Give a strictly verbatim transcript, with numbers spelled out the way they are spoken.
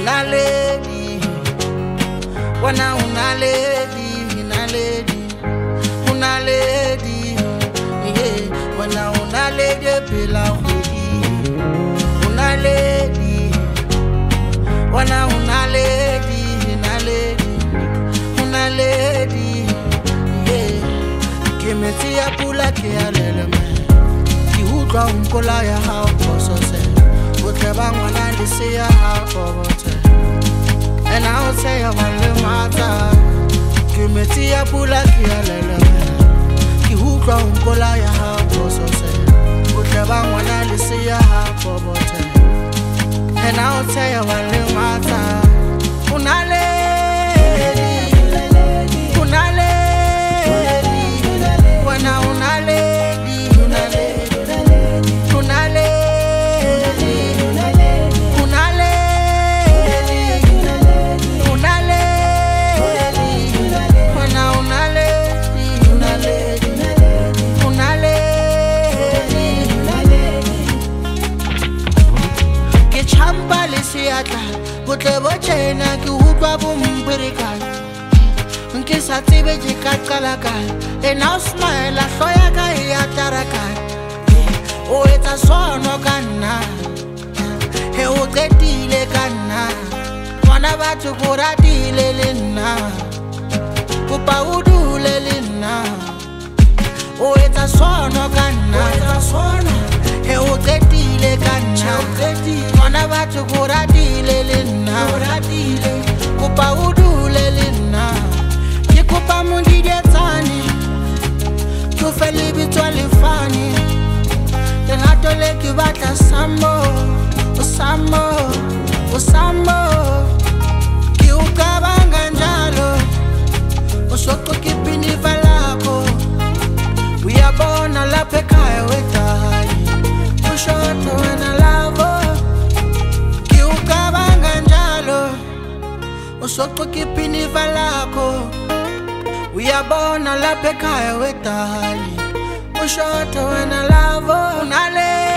una lady, wana una lady, una lady, una lady, yeah, wana una lady pela hudi, una lady, wana una lady, una lady, una lady, yeah, que me tía pula que alele me, ki hudwa umkola ya hao koso se. And I'll say I want to matter. Give me tea, pull like you. You who grown, pull like a house, so say. Whatever one I see a half of water. And I'll say I want to matter. Unale, unale, when I unale. Butle boche na ki hudwa bumbirika Nki satibe jikakalaka E now smile a soya ka ya taraka O eta sono kana He o te dile kana Wana batu kura dile lina Kupa udu le lina O eta sono kana He o te dile kana Wana batu kura dile lina Kupa udu le lina Kikupa mundi dietani Kufeli bitwali fani Tengato leki bata sambo Usambo, usambo Kiukabanga njalo Usoko kipini valako We are born a la pekaya wetahali Ushoto wena lavo Kiukabanga njalo Usoko kipini valako We are born a la pekaya wetahali Ushoto wena lavo Unale